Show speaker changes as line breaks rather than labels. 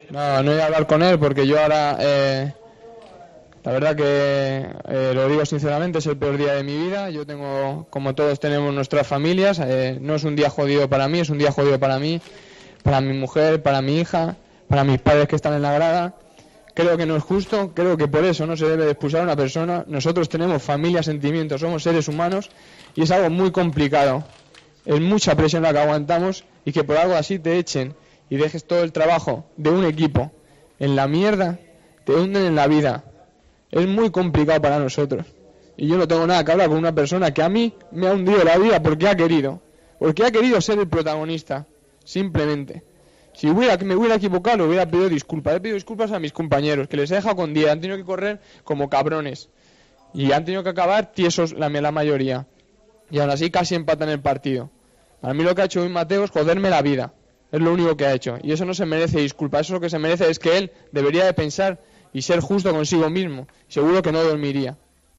No, no voy a hablar con él porque yo ahora, la verdad que lo digo sinceramente, es el peor día de mi vida. Yo tengo, como todos tenemos nuestras familias, no es un día jodido para mí, es un día jodido para mí, para mi mujer, para mi hija, para mis padres que están en la grada. Creo que no es justo, creo que por eso no se debe de expulsar a una persona. Nosotros tenemos familia, sentimientos, somos seres humanos y es algo muy complicado. Es mucha presión la que aguantamos y que por algo así te echen y dejes todo el trabajo de un equipo en la mierda, te hunden en la vida. Es muy complicado para nosotros. Y yo no tengo nada que hablar con una persona que a mí me ha hundido la vida porque ha querido ser el protagonista, simplemente. Si me hubiera equivocado, le hubiera pedido disculpas. He pedido disculpas a mis compañeros, que les he dejado con 10, han tenido que correr como cabrones. Y han tenido que acabar tiesos la mayoría. Y aún así casi empatan el partido. A mí lo que ha hecho hoy Mateo es joderme la vida. Es lo único que ha hecho. Y eso no se merece disculpas. Eso lo que se merece es que él debería de pensar y ser justo consigo mismo. Seguro que no dormiría.